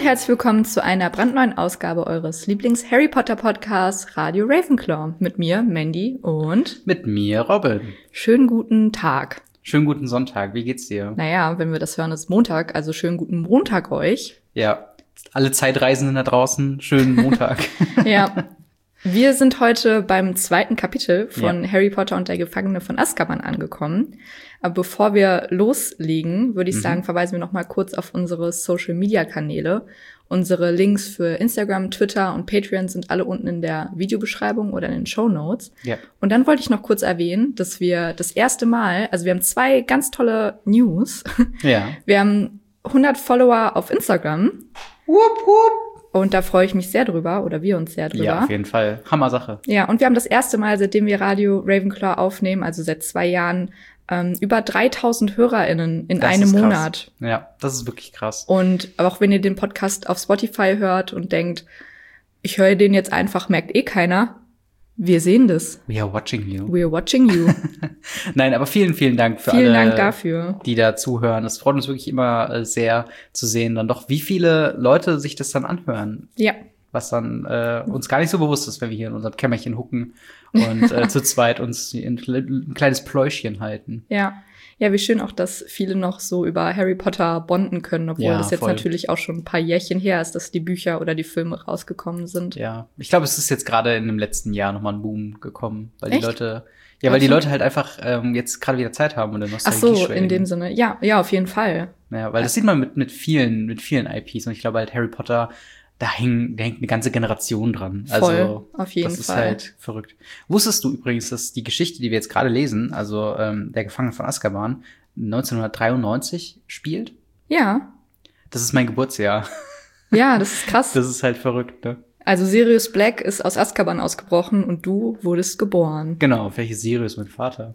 herzlich willkommen zu einer brandneuen Ausgabe eures Lieblings-Harry Potter-Podcasts Radio Ravenclaw. Mit mir, Mandy, und mit mir, Robin. Schönen guten Tag. Schönen guten Sonntag. Wie geht's dir? Naja, wenn wir das hören, ist Montag, also schönen guten Montag euch. Ja, alle Zeitreisenden da draußen, schönen Montag. Ja, wir sind heute beim zweiten Kapitel von Harry Potter und der Gefangene von Azkaban angekommen. Aber bevor wir loslegen, würde ich sagen, verweisen wir noch mal kurz auf unsere Social-Media-Kanäle. Unsere Links für Instagram, Twitter und Patreon sind alle unten in der Videobeschreibung oder in den Shownotes. Ja. Und dann wollte ich noch kurz erwähnen, dass wir das erste Mal, also wir haben 2 ganz tolle News. Ja. Wir haben 100 Follower auf Instagram. Wupp, wupp. Und da freue ich mich sehr drüber, oder wir uns sehr drüber. Ja, auf jeden Fall. Hammer-Sache. Ja, und wir haben das erste Mal, seitdem wir Radio Ravenclaw aufnehmen, also seit 2 Jahren, über 3000 HörerInnen in einem Monat. Ja, das ist wirklich krass. Und auch wenn ihr den Podcast auf Spotify hört und denkt, ich höre den jetzt einfach, merkt eh keiner, wir sehen das. We are watching you. We are watching you. Nein, aber vielen, vielen Dank für vielen alle, Dank dafür, die da zuhören. Es freut uns wirklich immer sehr zu sehen, dann doch, wie viele Leute sich das dann anhören. Ja. Was dann uns gar nicht so bewusst ist, wenn wir hier in unserem Kämmerchen hucken und zu zweit uns ein kleines Pläuschchen halten. Ja. Ja, wie schön auch, dass viele noch so über Harry Potter bonden können, obwohl das jetzt natürlich auch schon ein paar Jährchen her ist, dass die Bücher oder die Filme rausgekommen sind. Ja, ich glaube, es ist jetzt gerade in dem letzten Jahr nochmal ein Boom gekommen, weil Echt? die Leute, weil die Leute halt einfach jetzt gerade wieder Zeit haben und eine Nostalgie Ach so, schwelgen. in dem Sinne. Ja, auf jeden Fall. Ja, weil das sieht man mit vielen IPs und ich glaube halt Harry Potter, da hängt eine ganze Generation dran. Voll, also, auf jeden Fall. Das ist halt verrückt. Wusstest du übrigens, dass die Geschichte, die wir jetzt gerade lesen, also der Gefangene von Azkaban, 1993 spielt? Ja. Das ist mein Geburtsjahr. Ja, das ist krass. Das ist halt verrückt, ne? Also Sirius Black ist aus Azkaban ausgebrochen und du wurdest geboren. Genau, welches Sirius, mein Vater?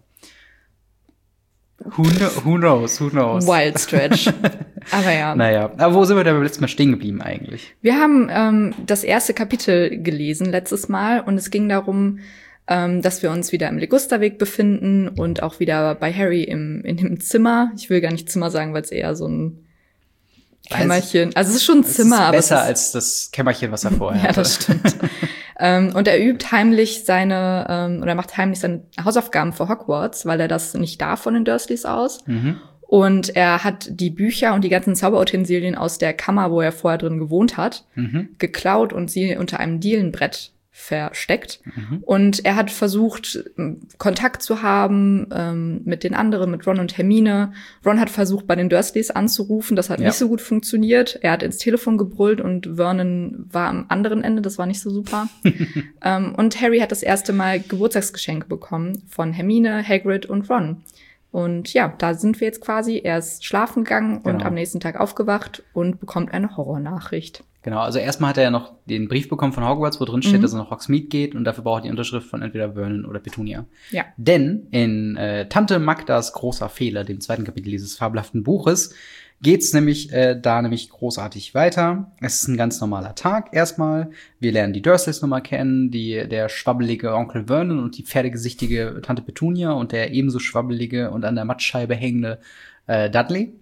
Who knows? Wild Stretch. Aber ja. Naja, aber wo sind wir denn beim letzten Mal stehen geblieben eigentlich? Wir haben das erste Kapitel gelesen letztes Mal und es ging darum, dass wir uns wieder im Ligusterweg befinden und auch wieder bei Harry in dem Zimmer. Ich will gar nicht Zimmer sagen, weil es eher so ein Kämmerchen. Also es ist schon ein Zimmer, aber es ist besser als das Kämmerchen, was er vorher hatte. Ja, das stimmt. Und er übt heimlich macht heimlich seine Hausaufgaben für Hogwarts, weil er das nicht darf von den Dursleys aus. Mhm. Und er hat die Bücher und die ganzen Zauberutensilien aus der Kammer, wo er vorher drin gewohnt hat, geklaut und sie unter einem Dielenbrett versteckt. Und er hat versucht, Kontakt zu haben mit den anderen, mit Ron und Hermine. Ron hat versucht, bei den Dursleys anzurufen. Das hat nicht so gut funktioniert. Er hat ins Telefon gebrüllt und Vernon war am anderen Ende. Das war nicht so super. Und Harry hat das erste Mal Geburtstagsgeschenke bekommen von Hermine, Hagrid und Ron. Und ja, da sind wir jetzt quasi. Er ist schlafen gegangen und am nächsten Tag aufgewacht und bekommt eine Horrornachricht. Genau, also erstmal hat er ja noch den Brief bekommen von Hogwarts, wo drin steht, dass er nach Hogsmeade geht und dafür braucht er die Unterschrift von entweder Vernon oder Petunia. Ja. Denn in Tante Magdas großer Fehler, dem zweiten Kapitel dieses fabelhaften Buches, geht's nämlich großartig weiter. Es ist ein ganz normaler Tag erstmal. Wir lernen die Dursleys nochmal kennen, der schwabbelige Onkel Vernon und die pferdegesichtige Tante Petunia und der ebenso schwabbelige und an der Mattscheibe hängende Dudley.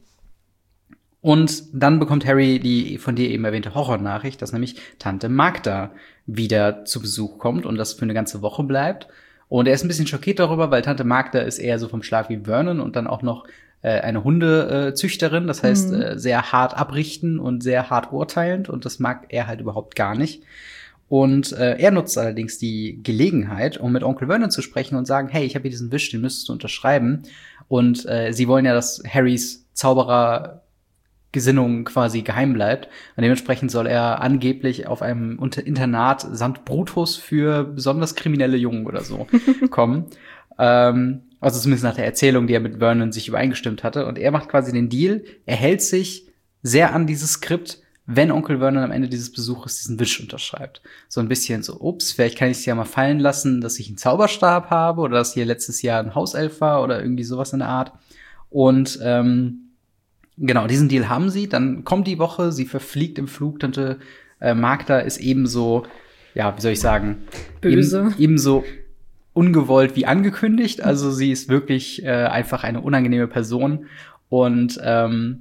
Und dann bekommt Harry die von dir eben erwähnte Horrornachricht, dass nämlich Tante Magda wieder zu Besuch kommt und das für eine ganze Woche bleibt. Und er ist ein bisschen schockiert darüber, weil Tante Magda ist eher so vom Schlag wie Vernon und dann auch noch eine Hundezüchterin, das heißt sehr hart abrichten und sehr hart urteilend und das mag er halt überhaupt gar nicht. Und er nutzt allerdings die Gelegenheit, um mit Onkel Vernon zu sprechen und sagen, hey, ich habe hier diesen Wisch, den müsstest du unterschreiben. Und sie wollen ja, dass Harrys Zauberergesinnung quasi geheim bleibt. Und dementsprechend soll er angeblich auf einem Internat St. Brutus für besonders kriminelle Jungen oder so kommen. Also zumindest nach der Erzählung, die er mit Vernon sich übereingestimmt hatte. Und er macht quasi den Deal, er hält sich sehr an dieses Skript, wenn Onkel Vernon am Ende dieses Besuches diesen Wisch unterschreibt. So ein bisschen so, ups, vielleicht kann ich es ja mal fallen lassen, dass ich einen Zauberstab habe oder dass hier letztes Jahr ein Hauself war oder irgendwie sowas in der Art. Und genau, diesen Deal haben sie. Dann kommt die Woche, sie verfliegt im Flug. Tante Magda ist ebenso, ja, wie soll ich sagen, böse. Ebenso ungewollt wie angekündigt. Also sie ist wirklich einfach eine unangenehme Person. Und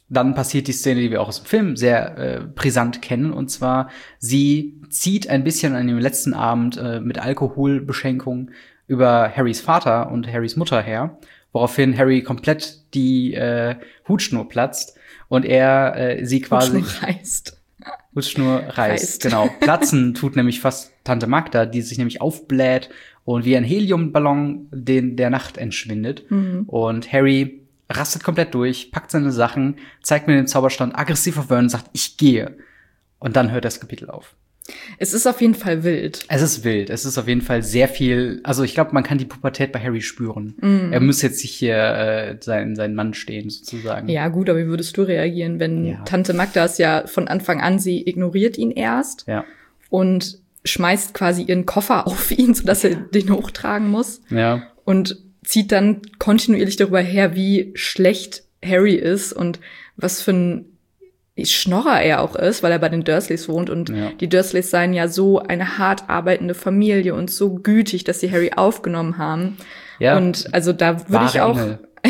dann passiert die Szene, die wir auch aus dem Film sehr brisant kennen. Und zwar, sie zieht ein bisschen an dem letzten Abend mit Alkoholbeschenkung über Harrys Vater und Harrys Mutter her, woraufhin Harry komplett die Hutschnur platzt und er sie quasi Hutschnur reißt. Genau. Platzen tut nämlich fast Tante Magda, die sich nämlich aufbläht und wie ein Heliumballon der Nacht entschwindet. Und Harry rastet komplett durch, packt seine Sachen, zeigt mir den Zauberstand aggressiv auf Vernon und sagt, ich gehe. Und dann hört das Kapitel auf. Es ist auf jeden Fall wild. Es ist wild. Es ist auf jeden Fall sehr viel. Also ich glaube, man kann die Pubertät bei Harry spüren. Er muss jetzt nicht hier sein Mann stehen, sozusagen. Ja, gut, aber wie würdest du reagieren, wenn Tante Magda es ja von Anfang an, sie ignoriert ihn erst und schmeißt quasi ihren Koffer auf ihn, sodass er den hochtragen muss. Ja. Und zieht dann kontinuierlich darüber her, wie schlecht Harry ist und was für ein Schnorrer er auch ist, weil er bei den Dursleys wohnt. Und die Dursleys seien ja so eine hart arbeitende Familie und so gütig, dass sie Harry aufgenommen haben. Ja. Und also da würde ich auch,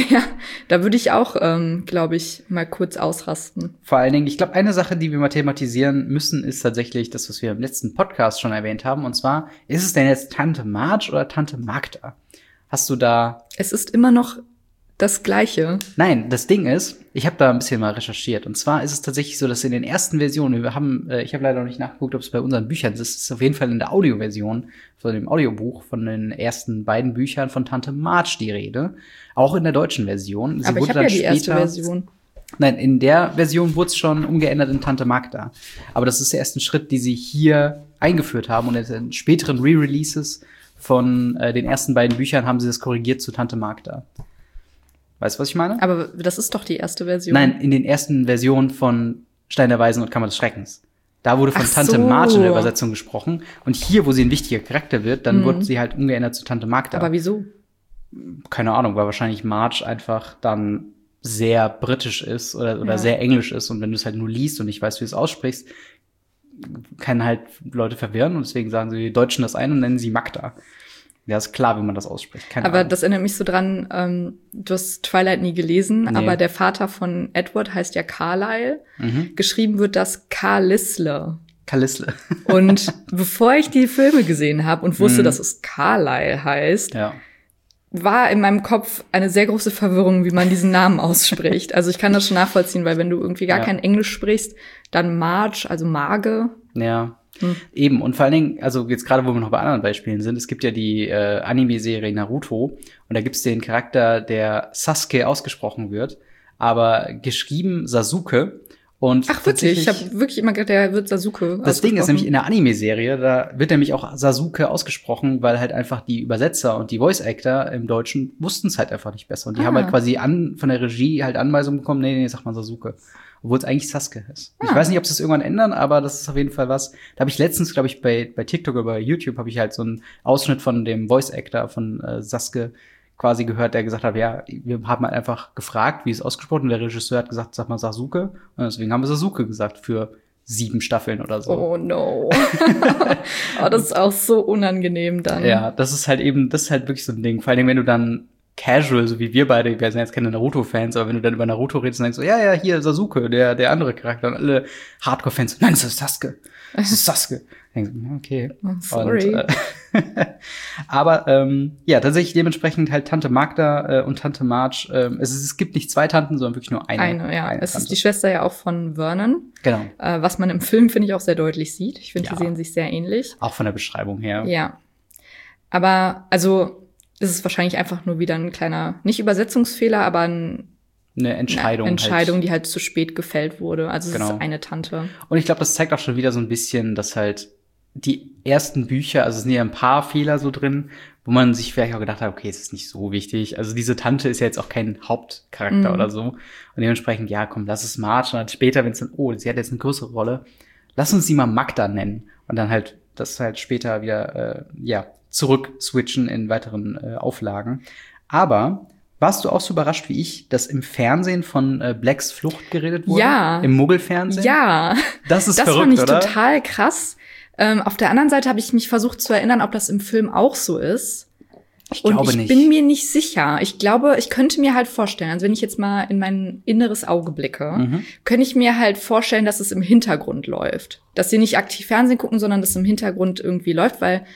glaube ich, mal kurz ausrasten. Vor allen Dingen, ich glaube, eine Sache, die wir mal thematisieren müssen, ist tatsächlich das, was wir im letzten Podcast schon erwähnt haben. Und zwar, ist es denn jetzt Tante Marge oder Tante Magda? Hast du da? Es ist immer noch das Gleiche. Nein, das Ding ist, ich habe da ein bisschen mal recherchiert. Und zwar ist es tatsächlich so, dass in den ersten Versionen, ich habe leider noch nicht nachgeguckt, ob es bei unseren Büchern ist, es ist auf jeden Fall in der Audioversion, von dem Audiobuch, von den ersten beiden Büchern von Tante Marge die Rede. Auch in der deutschen Version. Aber ich habe ja die erste Version. Nein, in der Version wurde es schon umgeändert in Tante Magda. Aber das ist der erste Schritt, die sie hier eingeführt haben. Und in den späteren Re-Releases von den ersten beiden Büchern haben sie das korrigiert zu Tante Magda. Weißt du, was ich meine? Aber das ist doch die erste Version. Nein, in den ersten Versionen von Stein der Weisen und Kammer des Schreckens. Da wurde von Tante Marge in der Übersetzung gesprochen. Und hier, wo sie ein wichtiger Charakter wird, dann wurde sie halt umgeändert zu Tante Magda. Aber wieso? Keine Ahnung, weil wahrscheinlich Marge einfach dann sehr britisch ist oder sehr englisch ist. Und wenn du es halt nur liest und nicht weißt, wie du es aussprichst, kann halt Leute verwirren. Und deswegen sagen sie, die Deutschen das ein und nennen sie Magda. Ja, ist klar, wie man das ausspricht. Keine Ahnung. Das erinnert mich so dran, du hast Twilight nie gelesen, aber der Vater von Edward heißt ja Carlyle. Geschrieben wird das Carlisle. Und bevor ich die Filme gesehen habe und wusste, dass es Carlyle heißt, war in meinem Kopf eine sehr große Verwirrung, wie man diesen Namen ausspricht. Also ich kann das schon nachvollziehen, weil wenn du irgendwie gar kein Englisch sprichst, dann Marge, also Marge. Ja. Eben, und vor allen Dingen, also jetzt gerade, wo wir noch bei anderen Beispielen sind, es gibt ja die Anime-Serie Naruto und da gibt's den Charakter, der Sasuke ausgesprochen wird, aber geschrieben Sasuke. Und ach wirklich? Ich habe wirklich immer gedacht, der wird Sasuke. Das Ding ist nämlich in der Anime-Serie, da wird nämlich auch Sasuke ausgesprochen, weil halt einfach die Übersetzer und die Voice-Actor im Deutschen wussten es halt einfach nicht besser. Und die haben halt quasi von der Regie halt Anweisungen bekommen, nee, sag mal Sasuke. Obwohl es eigentlich Sasuke ist. Ich weiß nicht, ob sie es irgendwann ändern, aber das ist auf jeden Fall was. Da habe ich letztens, glaube ich, bei TikTok oder bei YouTube habe ich halt so einen Ausschnitt von dem Voice-Actor von Sasuke quasi gehört, der gesagt hat, ja, wir haben halt einfach gefragt, wie es ausgesprochen, und der Regisseur hat gesagt, sag mal Sasuke. Und deswegen haben wir Sasuke gesagt für 7 Staffeln oder so. Oh no. Das ist auch so unangenehm dann. Ja, das ist halt wirklich so ein Ding. Vor allem, wenn du dann casual, so wie wir beide, wir sind jetzt keine Naruto-Fans, aber wenn du dann über Naruto redest, dann denkst du, ja, hier Sasuke, der andere Charakter, und alle Hardcore-Fans, nein, das ist Sasuke. Das ist Sasuke. Okay. Sorry. Aber tatsächlich dementsprechend halt Tante Magda und Tante Marge. Es gibt nicht 2 Tanten, sondern wirklich nur eine. Eine es Tante. Ist die Schwester ja auch von Vernon. Genau. Was man im Film, finde ich, auch sehr deutlich sieht. Ich finde, die sehen sich sehr ähnlich. Auch von der Beschreibung her. Ja. Aber, also, es ist wahrscheinlich einfach nur wieder ein kleiner, nicht Übersetzungsfehler, aber eine Entscheidung, die halt zu spät gefällt wurde. Also es ist eine Tante. Und ich glaube, das zeigt auch schon wieder so ein bisschen, dass halt die ersten Bücher, also es sind ja ein paar Fehler so drin, wo man sich vielleicht auch gedacht hat, okay, es ist nicht so wichtig. Also diese Tante ist ja jetzt auch kein Hauptcharakter oder so. Und dementsprechend, ja, komm, lass es Marge. Und dann später, wenn es dann, sie hat jetzt eine größere Rolle, lass uns sie mal Magda nennen. Und dann halt, das halt später wieder, zurück switchen in weiteren Auflagen. Aber warst du auch so überrascht wie ich, dass im Fernsehen von Blacks Flucht geredet wurde? Ja. Im Muggelfernsehen? Ja. Das ist verrückt, fand ich oder? Total krass. Auf der anderen Seite habe ich mich versucht zu erinnern, ob das im Film auch so ist. Ich glaube nicht. Ich bin mir nicht sicher. Ich glaube, ich könnte mir halt vorstellen, also wenn ich jetzt mal in mein inneres Auge blicke, könnte ich mir halt vorstellen, dass es im Hintergrund läuft. Dass sie nicht aktiv Fernsehen gucken, sondern dass es im Hintergrund irgendwie läuft, weil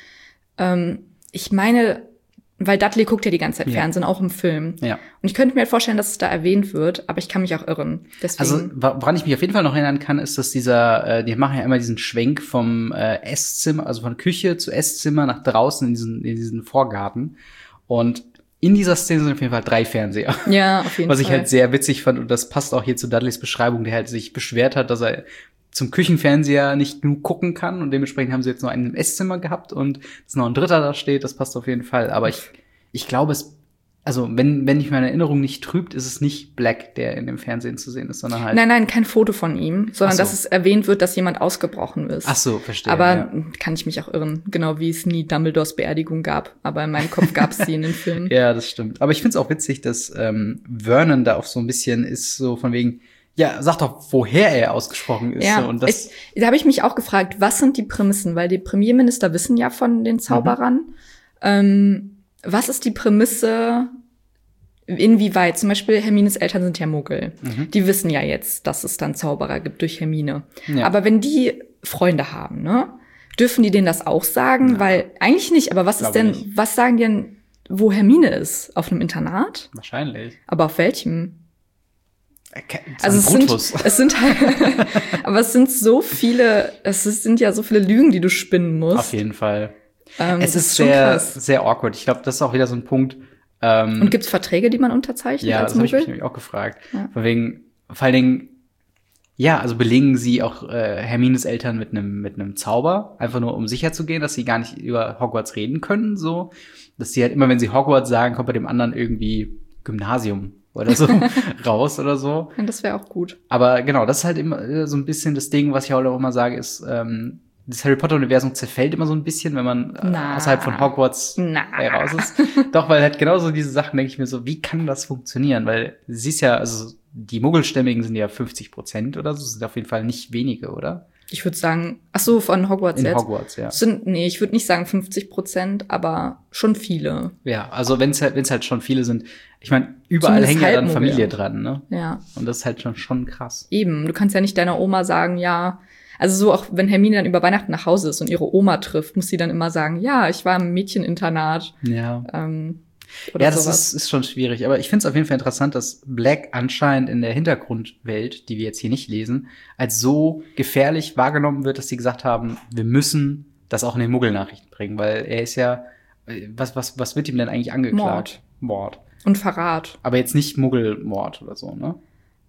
ich meine, weil Dudley guckt ja die ganze Zeit Fernsehen, auch im Film. Ja. Und ich könnte mir halt vorstellen, dass es da erwähnt wird, aber ich kann mich auch irren. Deswegen. Also, woran ich mich auf jeden Fall noch erinnern kann, ist, dass die machen ja immer diesen Schwenk vom Esszimmer, also von Küche zu Esszimmer nach draußen in diesen Vorgarten. Und in dieser Szene sind auf jeden Fall 3 Fernseher. Ja, auf jeden Fall. Was ich halt sehr witzig fand, und das passt auch hier zu Dudleys Beschreibung, der halt sich beschwert hat, dass er zum Küchenfernseher nicht genug gucken kann, und dementsprechend haben sie jetzt nur einen im Esszimmer gehabt und dass noch ein dritter da steht, das passt auf jeden Fall. Aber ich glaube, also wenn mich meine Erinnerung nicht trübt, ist es nicht Black, der in dem Fernsehen zu sehen ist, sondern halt. Nein, kein Foto von ihm, sondern dass es erwähnt wird, dass jemand ausgebrochen ist. Ach so, verstehe. Aber kann ich mich auch irren, genau wie es nie Dumbledores Beerdigung gab. Aber in meinem Kopf gab es sie in den Filmen. Ja, das stimmt. Aber ich finde es auch witzig, dass Vernon da auch so ein bisschen ist, so von wegen, ja, sag doch, woher er ausgesprochen ist. Ja, so, und das da habe ich mich auch gefragt, was sind die Prämissen? Weil die Premierminister wissen ja von den Zauberern. Was ist die Prämisse, inwieweit? Zum Beispiel Hermines Eltern sind ja Muggel. Die wissen ja jetzt, dass es dann Zauberer gibt durch Hermine. Ja. Aber wenn die Freunde haben, ne, dürfen die denen das auch sagen? Ja. Weil eigentlich nicht, aber was sagen die denn, wo Hermine ist? Auf einem Internat? Wahrscheinlich. Aber auf welchem? Also es sind halt, aber es sind so viele, es sind ja so viele Lügen, die du spinnen musst. Auf jeden Fall. Es ist sehr, sehr awkward. Ich glaube, das ist auch wieder so ein Punkt. Und gibt's Verträge, die man unterzeichnet? Ja, als das habe ich mich nämlich auch gefragt. Ja. Vor allen Dingen, ja, also belegen sie auch Hermines Eltern mit einem Zauber, einfach nur um sicher zu gehen, dass sie gar nicht über Hogwarts reden können, so, dass sie halt immer, wenn sie Hogwarts sagen, kommt bei dem anderen irgendwie Gymnasium oder so raus oder so. Ja, das wäre auch gut. Aber genau, das ist halt immer so ein bisschen das Ding, was ich auch immer sage, ist, das Harry Potter-Universum zerfällt immer so ein bisschen, wenn man außerhalb von Hogwarts raus ist. Doch, weil halt genauso diese Sachen, denke ich mir so, wie kann das funktionieren? Weil sie ist ja, also die Muggelstämmigen sind ja 50% oder so, sind auf jeden Fall nicht wenige, oder? Ich würde sagen, ach so, von Hogwarts jetzt? In Hogwarts, ja. Ich würde nicht sagen 50%, aber schon viele. Ja, also wenn's halt schon viele sind. Ich meine, überall hängt ja dann Familie dran, ne? Ja. Und das ist halt schon krass. Eben, du kannst ja nicht deiner Oma sagen, ja, also so auch wenn Hermine dann über Weihnachten nach Hause ist und ihre Oma trifft, muss sie dann immer sagen, ja, ich war im Mädcheninternat. Ja. Ja, das ist schon schwierig. Aber ich finde es auf jeden Fall interessant, dass Black anscheinend in der Hintergrundwelt, die wir jetzt hier nicht lesen, als so gefährlich wahrgenommen wird, dass sie gesagt haben, wir müssen das auch in den Muggelnachrichten bringen, weil er ist ja, was wird ihm denn eigentlich angeklagt? Mord. Und Verrat. Aber jetzt nicht Muggelmord oder so, ne?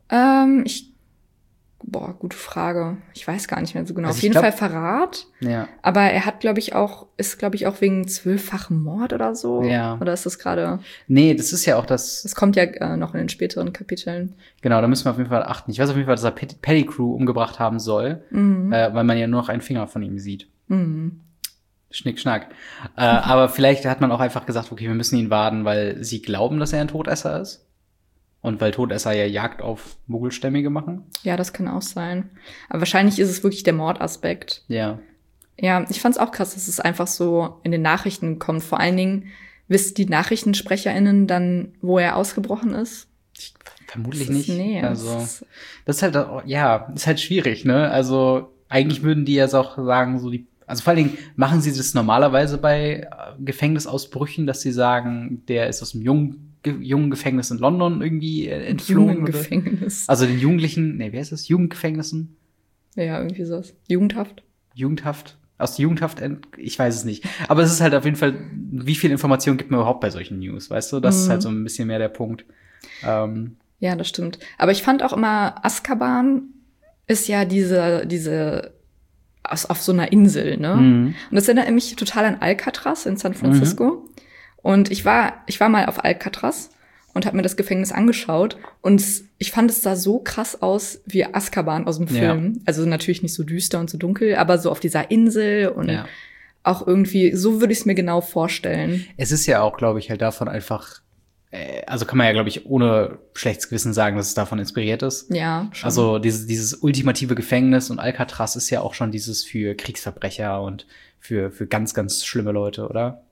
Gute Frage. Ich weiß gar nicht mehr so genau. Also auf jeden Fall Verrat. Ja. Aber er hat, glaube ich, auch wegen 12-fachen Mord oder so. Ja. Oder ist das gerade? Nee, das ist ja auch das. Das kommt ja noch in den späteren Kapiteln. Genau, da müssen wir auf jeden Fall achten. Ich weiß auf jeden Fall, dass er Pettigrew umgebracht haben soll, weil man ja nur noch einen Finger von ihm sieht. Schnick, schnack. Aber vielleicht hat man auch einfach gesagt, okay, wir müssen ihn warnen, weil sie glauben, dass er ein Todesser ist. Und weil Todesser ja Jagd auf Muggelstämmige machen. Ja, das kann auch sein. Aber wahrscheinlich ist es wirklich der Mordaspekt. Ja. Ja, ich fand's auch krass, dass es einfach so in den Nachrichten kommt. Vor allen Dingen wissen die NachrichtensprecherInnen dann, wo er ausgebrochen ist? Vermutlich nicht. Nee. Also, das ist halt, ja, ist halt schwierig, ne? Also, eigentlich würden die jetzt auch sagen, also vor allen Dingen machen sie das normalerweise bei Gefängnisausbrüchen, dass sie sagen, der ist aus dem jungen Gefängnis in London irgendwie entflohen. Gefängnis. Also den Jugendlichen, wie heißt das? Jugendgefängnissen? Ja, irgendwie sowas. Jugendhaft? Aus der Jugendhaft, ich weiß es nicht. Aber es ist halt auf jeden Fall, wie viel Information gibt man überhaupt bei solchen News, weißt du? Das ist halt so ein bisschen mehr der Punkt. Ja, das stimmt. Aber ich fand auch immer, Azkaban ist ja diese auf so einer Insel, ne? Und das erinnert mich total an Alcatraz in San Francisco. Und ich war mal auf Alcatraz und habe mir das Gefängnis angeschaut. Und ich fand, es sah so krass aus wie Azkaban aus dem Film. Ja. Also natürlich nicht so düster und so dunkel, aber so auf dieser Insel und auch irgendwie, so würde ich es mir genau vorstellen. Es ist ja auch, glaube ich, halt davon einfach, also kann man ja, glaube ich, ohne schlechtes Gewissen sagen, dass es davon inspiriert ist. Ja, schon. Also dieses ultimative Gefängnis und Alcatraz ist ja auch schon dieses für Kriegsverbrecher und für ganz, ganz schlimme Leute, oder?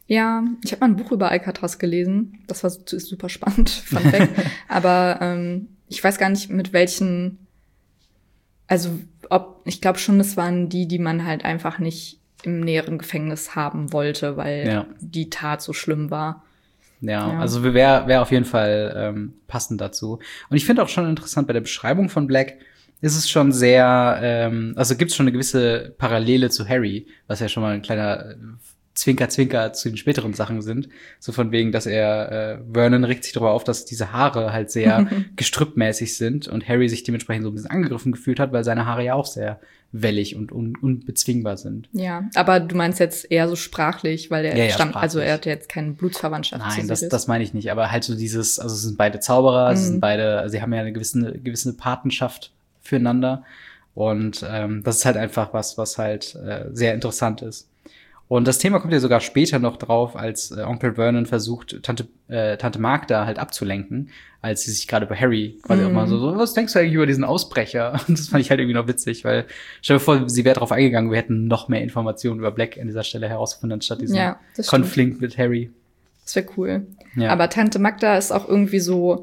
Ja, ich habe mal ein Buch über Alcatraz gelesen. Das war super spannend, Fun Fact. Aber ich weiß gar nicht, mit welchen, also ich glaube schon, das waren die man halt einfach nicht im näheren Gefängnis haben wollte, weil die Tat so schlimm war. Ja, also wäre auf jeden Fall passend dazu. Und ich finde auch schon interessant, bei der Beschreibung von Black ist es schon sehr, also gibt es schon eine gewisse Parallele zu Harry, was ja schon mal ein kleiner Zwinker-Zwinker zu den späteren Sachen sind. So von wegen, dass Vernon regt sich darüber auf, dass diese Haare halt sehr gestrüppmäßig sind und Harry sich dementsprechend so ein bisschen angegriffen gefühlt hat, weil seine Haare ja auch sehr wellig und unbezwingbar sind. Ja, aber du meinst jetzt eher so sprachlich, weil er sprachlich. Also er hat ja jetzt keine Blutsverwandtschaft. Nein, das meine ich nicht, aber halt so dieses, also sie sind beide Zauberer, sie haben ja eine gewisse Patenschaft füreinander und das ist halt einfach was halt sehr interessant ist. Und das Thema kommt ja sogar später noch drauf, als Onkel Vernon versucht, Tante Magda halt abzulenken, als sie sich gerade bei Harry quasi auch mal so, was denkst du eigentlich über diesen Ausbrecher? Und das fand ich halt irgendwie noch witzig, weil stell dir vor, sie wäre drauf eingegangen, wir hätten noch mehr Informationen über Black an dieser Stelle herausgefunden, anstatt diesen Konflikt mit Harry. Das wäre cool. Ja. Aber Tante Magda ist auch irgendwie so,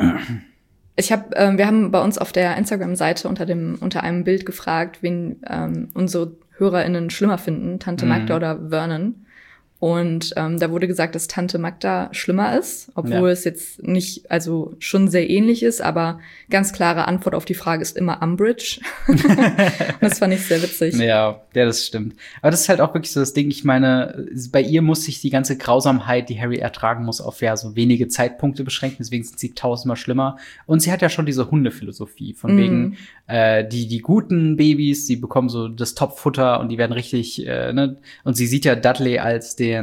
wir haben bei uns auf der Instagram-Seite unter einem Bild gefragt, wen unsere HörerInnen schlimmer finden, Tante Magda oder Vernon. Und da wurde gesagt, dass Tante Magda schlimmer ist, obwohl es jetzt nicht, also schon sehr ähnlich ist, aber ganz klare Antwort auf die Frage ist immer Umbridge. Das fand ich sehr witzig. Ja, das stimmt. Aber das ist halt auch wirklich so das Ding, ich meine, bei ihr muss sich die ganze Grausamkeit, die Harry ertragen muss, auf so wenige Zeitpunkte beschränken, deswegen sind sie tausendmal schlimmer. Und sie hat ja schon diese Hundephilosophie, von wegen, die guten Babys, die bekommen so das Top-Futter und die werden richtig, und sie sieht ja Dudley als wie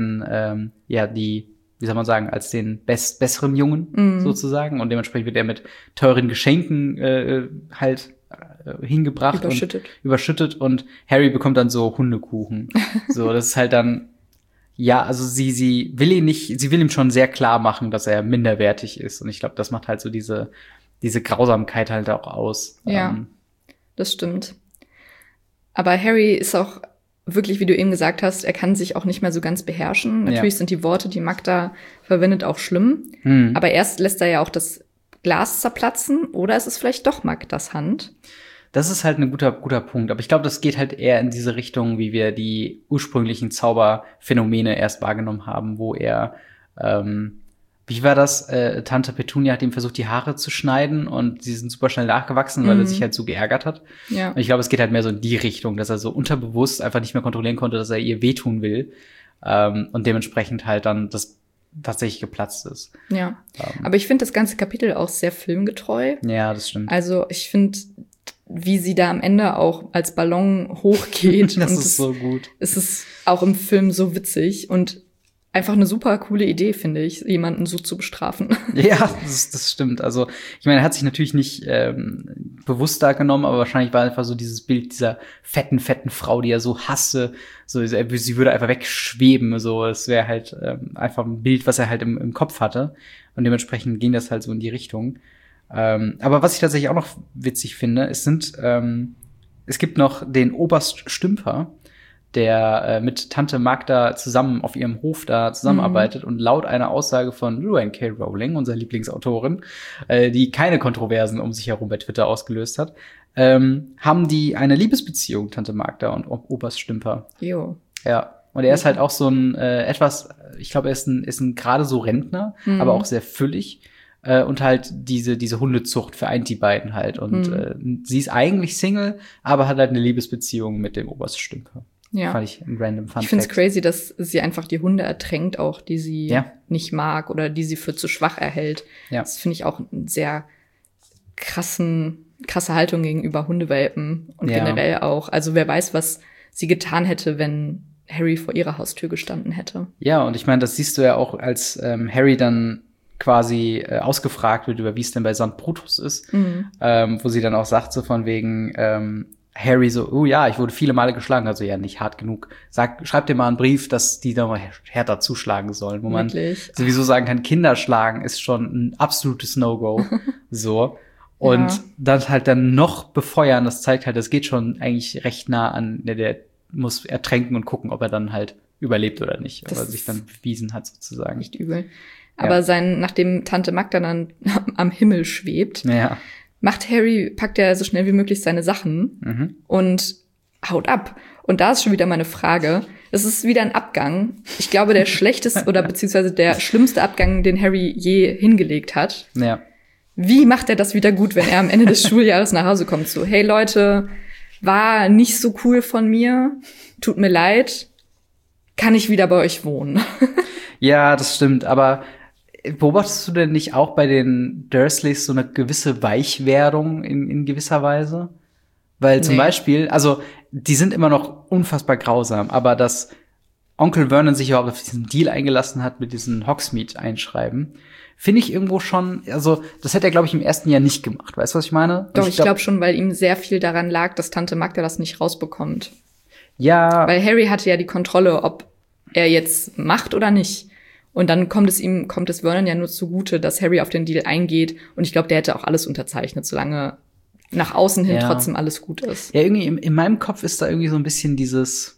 soll man sagen, als den besseren Jungen sozusagen. Und dementsprechend wird er mit teuren Geschenken hingebracht und überschüttet. Und Harry bekommt dann so Hundekuchen. So, das ist halt dann, also sie will ihm schon sehr klar machen, dass er minderwertig ist. Und ich glaube, das macht halt so diese Grausamkeit halt auch aus. Ja, das stimmt. Aber Harry ist auch wirklich, wie du eben gesagt hast, er kann sich auch nicht mehr so ganz beherrschen. Natürlich sind die Worte, die Magda verwendet, auch schlimm. Aber erst lässt er ja auch das Glas zerplatzen. Oder ist es vielleicht doch Magdas Hand? Das ist halt ein guter Punkt. Aber ich glaube, das geht halt eher in diese Richtung, wie wir die ursprünglichen Zauberphänomene erst wahrgenommen haben, wo er wie war das? Tante Petunia hat ihm versucht, die Haare zu schneiden und sie sind super schnell nachgewachsen, weil er sich halt so geärgert hat. Ja. Und ich glaube, es geht halt mehr so in die Richtung, dass er so unterbewusst einfach nicht mehr kontrollieren konnte, dass er ihr wehtun will. Und dementsprechend halt dann das tatsächlich geplatzt ist. Ja, aber ich finde das ganze Kapitel auch sehr filmgetreu. Ja, das stimmt. Also ich finde, wie sie da am Ende auch als Ballon hochgeht. Das ist so gut. Es ist auch im Film so witzig und einfach eine super coole Idee, finde ich, jemanden so zu bestrafen. Ja, das stimmt. Also, ich meine, er hat sich natürlich nicht bewusst da genommen, aber wahrscheinlich war einfach so dieses Bild dieser fetten Frau, die er so hasste. So, sie würde einfach wegschweben. So, es wäre halt einfach ein Bild, was er halt im Kopf hatte. Und dementsprechend ging das halt so in die Richtung. Aber was ich tatsächlich auch noch witzig finde, es gibt noch den Oberst Stümper, der mit Tante Magda zusammen auf ihrem Hof da zusammenarbeitet und laut einer Aussage von Joanne K. Rowling, unserer Lieblingsautorin, die keine Kontroversen um sich herum bei Twitter ausgelöst hat, haben die eine Liebesbeziehung, Tante Magda und Oberst Stümper. Jo. Ja. Und er ist halt auch so ein ich glaube, er ist ein gerade so Rentner, aber auch sehr füllig. Und halt diese Hundezucht vereint die beiden halt. Und sie ist eigentlich Single, aber hat halt eine Liebesbeziehung mit dem Oberst Stümper. Ja. Fand ich ein random Fun Fact. Ich finde es crazy, dass sie einfach die Hunde ertränkt, auch die sie nicht mag oder die sie für zu schwach erhält. Ja. Das finde ich auch eine sehr krasse Haltung gegenüber Hundewelpen und generell auch. Also wer weiß, was sie getan hätte, wenn Harry vor ihrer Haustür gestanden hätte. Ja, und ich meine, das siehst du ja auch, als Harry dann quasi ausgefragt wird, über wie es denn bei St. Brutus ist, wo sie dann auch sagt, so von wegen Harry so, oh ja, ich wurde viele Male geschlagen, also ja, nicht hart genug. Schreib dir mal einen Brief, dass die da mal härter zuschlagen sollen, wo man sowieso sagen kann, Kinder schlagen ist schon ein absolutes No-Go. So. Und das halt dann noch befeuern, das zeigt halt, das geht schon eigentlich recht nah an, der muss ertränken und gucken, ob er dann halt überlebt oder nicht, aber sich dann bewiesen hat sozusagen. Nicht übel. Aber nachdem Tante Magda dann am Himmel schwebt, packt er so schnell wie möglich seine Sachen und haut ab. Und da ist schon wieder meine Frage. Es ist wieder ein Abgang. Ich glaube, der schlechteste oder beziehungsweise der schlimmste Abgang, den Harry je hingelegt hat. Ja. Wie macht er das wieder gut, wenn er am Ende des Schuljahres nach Hause kommt? So, hey Leute, war nicht so cool von mir. Tut mir leid. Kann ich wieder bei euch wohnen? Ja, das stimmt. Aber beobachtest du denn nicht auch bei den Dursleys so eine gewisse Weichwerdung in gewisser Weise? Weil zum Beispiel, also die sind immer noch unfassbar grausam, aber dass Onkel Vernon sich überhaupt auf diesen Deal eingelassen hat mit diesen Hogsmeade-Einschreiben, finde ich irgendwo schon, also das hätte er, glaube ich, im ersten Jahr nicht gemacht. Weißt du, was ich meine? Doch, ich glaube schon, weil ihm sehr viel daran lag, dass Tante Magda das nicht rausbekommt. Ja. Weil Harry hatte ja die Kontrolle, ob er jetzt macht oder nicht. Und dann kommt es Vernon ja nur zugute, dass Harry auf den Deal eingeht. Und ich glaube, der hätte auch alles unterzeichnet, solange nach außen hin trotzdem alles gut ist. Ja, irgendwie in meinem Kopf ist da irgendwie so ein bisschen dieses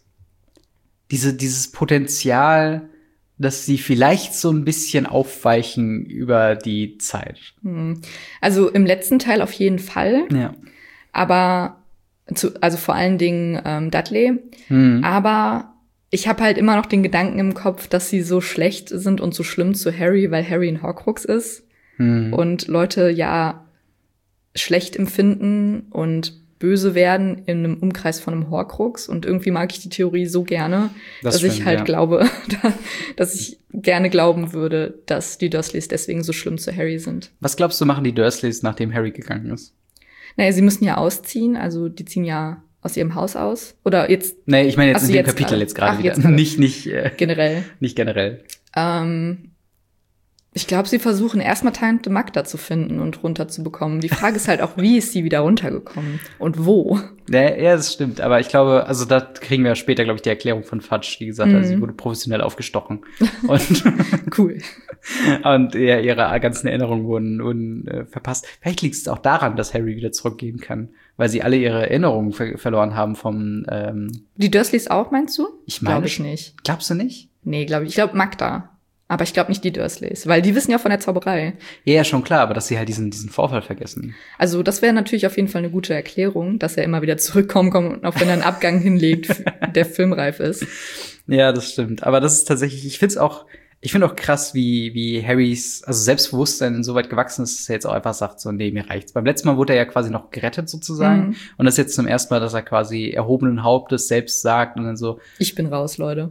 Potenzial, dass sie vielleicht so ein bisschen aufweichen über die Zeit. Also im letzten Teil auf jeden Fall. Ja. Aber also vor allen Dingen Dudley. Aber ich habe halt immer noch den Gedanken im Kopf, dass sie so schlecht sind und so schlimm zu Harry, weil Harry ein Horcrux ist. Und Leute ja schlecht empfinden und böse werden in einem Umkreis von einem Horcrux. Und irgendwie mag ich die Theorie so gerne, dass ich halt glaube, dass ich gerne glauben würde, dass die Dursleys deswegen so schlimm zu Harry sind. Was glaubst du, machen die Dursleys, nachdem Harry gegangen ist? Naja, sie müssen ja ausziehen, also die ziehen ja aus ihrem Haus aus. Oder jetzt. Nee, ich meine jetzt in dem Kapitel jetzt gerade wieder. Nicht generell. Nicht generell. Ich glaube, sie versuchen erstmal Tante Magda zu finden und runterzubekommen. Die Frage ist halt auch, wie ist sie wieder runtergekommen und wo? Ja, das stimmt. Aber ich glaube, also da kriegen wir später, glaube ich, die Erklärung von Fudge, die gesagt hat, sie wurde professionell aufgestochen. Und cool. Und ja, ihre ganzen Erinnerungen wurden verpasst. Vielleicht liegt es auch daran, dass Harry wieder zurückgehen kann, weil sie alle ihre Erinnerungen verloren haben vom Die Dursleys auch, meinst du? Ich meine, glaube ich nicht. Glaubst du nicht? Nee, glaube ich. Ich glaube Magda. Aber ich glaube nicht die Dursleys, weil die wissen ja von der Zauberei. Ja, schon klar, aber dass sie halt diesen Vorfall vergessen. Also das wäre natürlich auf jeden Fall eine gute Erklärung, dass er immer wieder zurückkommen kann, auch wenn er einen Abgang hinlegt, der filmreif ist. Ja, das stimmt. Aber das ist tatsächlich, ich finde auch krass, wie Harrys, also Selbstbewusstsein insoweit gewachsen ist, dass er jetzt auch einfach sagt, so, nee, mir reicht's. Beim letzten Mal wurde er ja quasi noch gerettet sozusagen. Und das ist jetzt zum ersten Mal, dass er quasi erhobenen Hauptes selbst sagt und dann so, ich bin raus, Leute.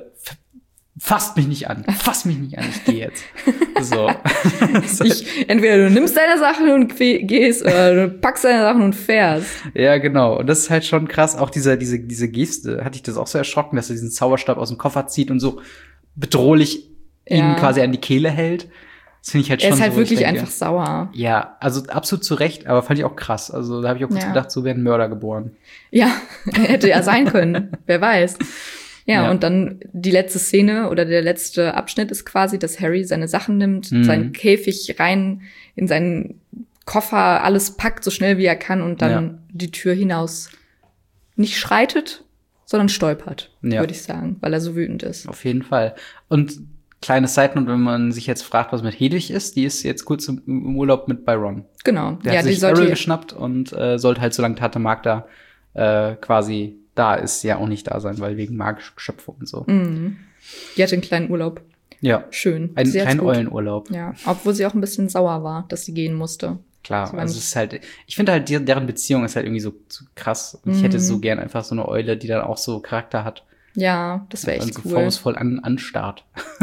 Fasst mich nicht an. Fass mich nicht an, ich gehe jetzt. So. Entweder du nimmst deine Sachen und gehst, oder du packst deine Sachen und fährst. Ja, genau. Und das ist halt schon krass. Auch diese Geste, hatte ich das auch so erschrocken, dass er diesen Zauberstab aus dem Koffer zieht und so bedrohlich ihn quasi an die Kehle hält. Das finde ich halt schon so. Er ist halt wirklich einfach sauer. Ja, also absolut zu Recht, aber fand ich auch krass. Also da habe ich auch kurz gedacht, so werden Mörder geboren. Ja, hätte ja sein können. Wer weiß. Ja, und dann die letzte Szene oder der letzte Abschnitt ist quasi, dass Harry seine Sachen nimmt, seinen Käfig rein in seinen Koffer, alles packt so schnell wie er kann und dann die Tür hinaus nicht schreitet, sondern stolpert, würde ich sagen, weil er so wütend ist. Auf jeden Fall. Und kleine Side-Note, wenn man sich jetzt fragt, was mit Hedwig ist, die ist jetzt kurz im Urlaub mit Byron. Genau. Der hat sich Errol geschnappt und sollte halt, solange Tante Magda quasi da ist, ja auch nicht da sein, weil wegen magischer Geschöpfe und so. Die hatte einen kleinen Urlaub. Ja. Schön. Einen kleinen Eulenurlaub. Ja, obwohl sie auch ein bisschen sauer war, dass sie gehen musste. Klar, also es ist halt, ich finde halt, deren Beziehung ist halt irgendwie so krass. Und ich hätte so gern einfach so eine Eule, die dann auch so Charakter hat. Ja, das wäre echt so cool. vorwurfsvoll anstarrt.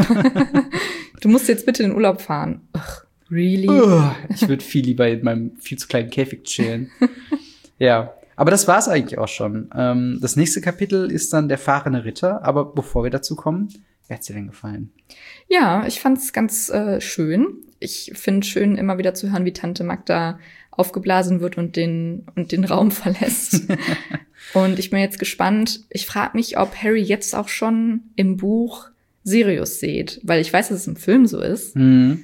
Du musst jetzt bitte in den Urlaub fahren. Ugh, really? Ich würde viel lieber in meinem viel zu kleinen Käfig chillen. Ja. Aber das war's eigentlich auch schon. Das nächste Kapitel ist dann der fahrende Ritter. Aber bevor wir dazu kommen, wie hat's dir denn gefallen? Ja, ich fand's ganz schön. Ich finde schön, immer wieder zu hören, wie Tante Magda aufgeblasen wird und den Raum verlässt. Und ich bin jetzt gespannt. Ich frage mich, ob Harry jetzt auch schon im Buch Sirius sieht. Weil ich weiß, dass es im Film so ist.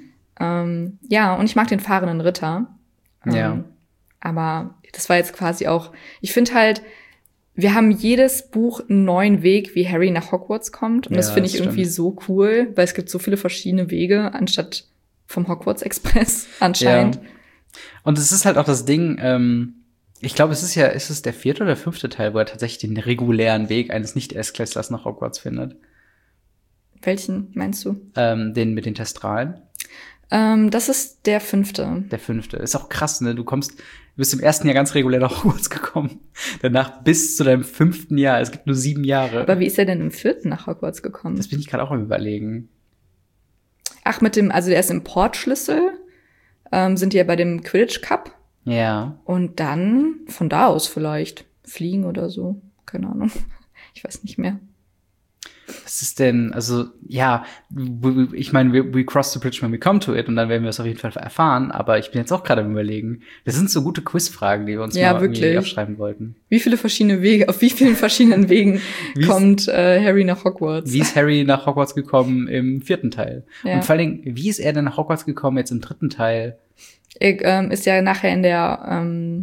Ja, und ich mag den fahrenden Ritter. Ja. Aber das war jetzt quasi auch, ich finde halt, wir haben jedes Buch einen neuen Weg, wie Harry nach Hogwarts kommt. Und das finde ich irgendwie so cool, weil es gibt so viele verschiedene Wege, anstatt vom Hogwarts Express anscheinend. Ja. Und es ist halt auch das Ding, ich glaube, ist es der 4. oder 5. Teil, wo er tatsächlich den regulären Weg eines Nicht-Erstklässlers nach Hogwarts findet? Welchen meinst du? Den mit den Testralen. Das ist der 5. Der 5. Ist auch krass, ne? Du bist im ersten Jahr ganz regulär nach Hogwarts gekommen. Danach bis zu deinem 5. Jahr. Es gibt nur 7 Jahre. Aber wie ist er denn im 4. nach Hogwarts gekommen? Das bin ich gerade auch am Überlegen. Ach, also der ist im Portschlüssel. Sind die ja bei dem Quidditch Cup. Ja. Und dann von da aus vielleicht fliegen oder so. Keine Ahnung. Ich weiß nicht mehr. Was ist denn, also, ja, ich meine, we cross the bridge when we come to it und dann werden wir es auf jeden Fall erfahren, aber ich bin jetzt auch gerade am Überlegen. Das sind so gute Quizfragen, die wir uns mal irgendwie aufschreiben wollten. Auf wie vielen verschiedenen Wegen kommt Harry nach Hogwarts? Wie ist Harry nach Hogwarts gekommen im 4. Teil? Ja. Und vor allen Dingen, wie ist er denn nach Hogwarts gekommen jetzt im 3. Teil? Ist ja nachher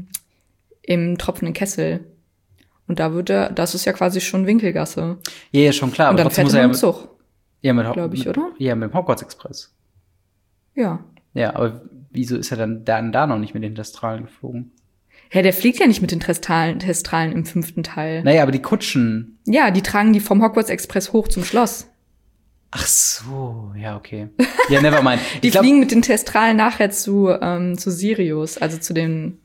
im tropfenden Kessel. Und das ist ja quasi schon Winkelgasse. Ja, schon klar. Und dann fährt er mit dem Zug. Ja, glaube ich, oder? Ja, mit dem Hogwarts Express. Ja. Ja, aber wieso ist er dann da noch nicht mit den Testralen geflogen? Ja, der fliegt ja nicht mit den Testralen im 5. Teil. Naja, aber die Kutschen. Ja, die tragen die vom Hogwarts Express hoch zum Schloss. Ach so, ja, okay. Ja, never mind. Die fliegen mit den Testralen nachher zu Sirius, also zu dem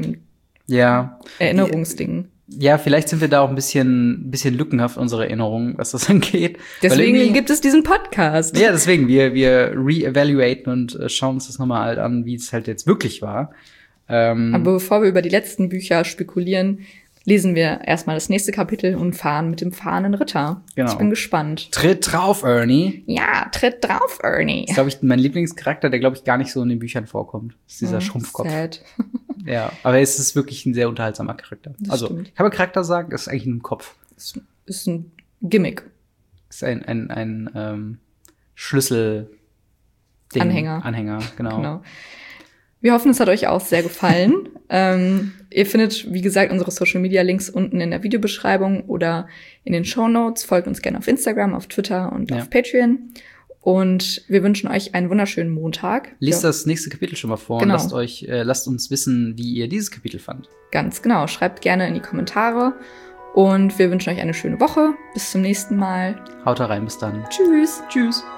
Erinnerungsding. Ja, vielleicht sind wir da auch ein bisschen lückenhaft, unsere Erinnerungen, was das angeht. Deswegen gibt es diesen Podcast. Ja, deswegen, wir re-evaluaten und schauen uns das nochmal halt an, wie es halt jetzt wirklich war. Aber bevor wir über die letzten Bücher spekulieren, lesen wir erstmal das nächste Kapitel und fahren mit dem fahrenden Ritter. Genau. Ich bin gespannt. Tritt drauf, Ernie. Ja, tritt drauf, Ernie. Das ist, glaube ich, mein Lieblingscharakter, der, glaube ich, gar nicht so in den Büchern vorkommt. Das ist dieser Schrumpfkopf. Sad. Ja, aber es ist wirklich ein sehr unterhaltsamer Charakter. Das stimmt. Kann man Charakter sagen? Das ist eigentlich ein Kopf. Ist ein Gimmick. Ist ein Schlüssel Anhänger, genau. Wir hoffen, es hat euch auch sehr gefallen. Ihr findet, wie gesagt, unsere Social-Media-Links unten in der Videobeschreibung oder in den Shownotes. Folgt uns gerne auf Instagram, auf Twitter und auf Patreon. Und wir wünschen euch einen wunderschönen Montag. Lest das nächste Kapitel schon mal vor und lasst uns wissen, wie ihr dieses Kapitel fandt. Ganz genau. Schreibt gerne in die Kommentare. Und wir wünschen euch eine schöne Woche. Bis zum nächsten Mal. Haut rein, bis dann. Tschüss. Tschüss.